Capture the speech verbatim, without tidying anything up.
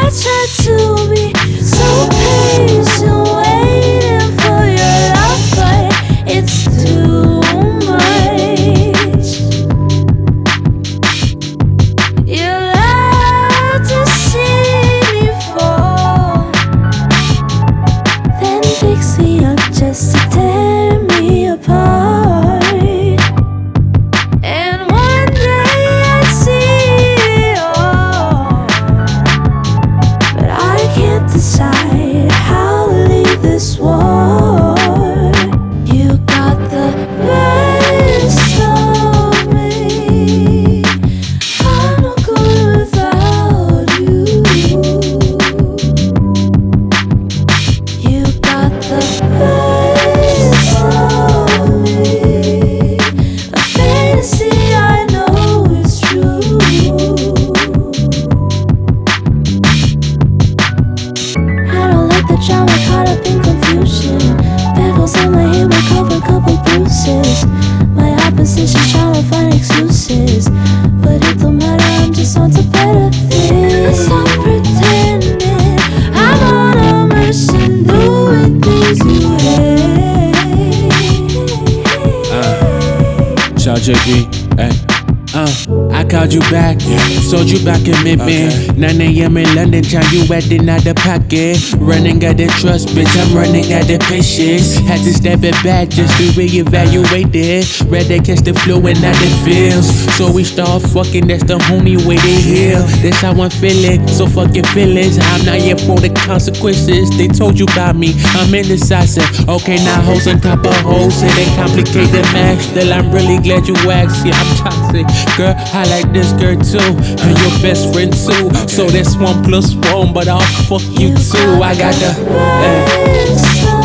tried to be so patient, waiting for your love, but it's too much. You love to see me fall, then fix me up just to tear me apart. And one day I'd see it all, but I can't decide how to leave this war. You got the best of me, I'm not good without you. You got the best of me, a fantasy I know is true. I don't like the drama, caught up in confusion. Bagels in my head will cover couple bruises. My opposition's trying to find excuses, but it don't matter, I'm just on to better things. Stop pretending I'm on a mission, doing things you hate. Shout J B, hey. Uh, I called you back, sold you back in mid-mid. nine a.m. in London, time you acting out the pocket. Running out the trust, bitch, I'm running out the patience. Had to step it back just to reevaluate it. Rather catch the flow and not the feels. So we start fucking, that's the only way to heal. That's how I'm feeling, so fucking feelings. I'm not here for the consequences. They told you about me, I'm indecisive. Okay, now hoes on top of hoes, and they complicate the match. Still, I'm really glad you asked, yeah, I'm toxic. Girl, I like this girl too, and your best friend too. So that's one plus one, but I'll fuck you too. I got the. Hey.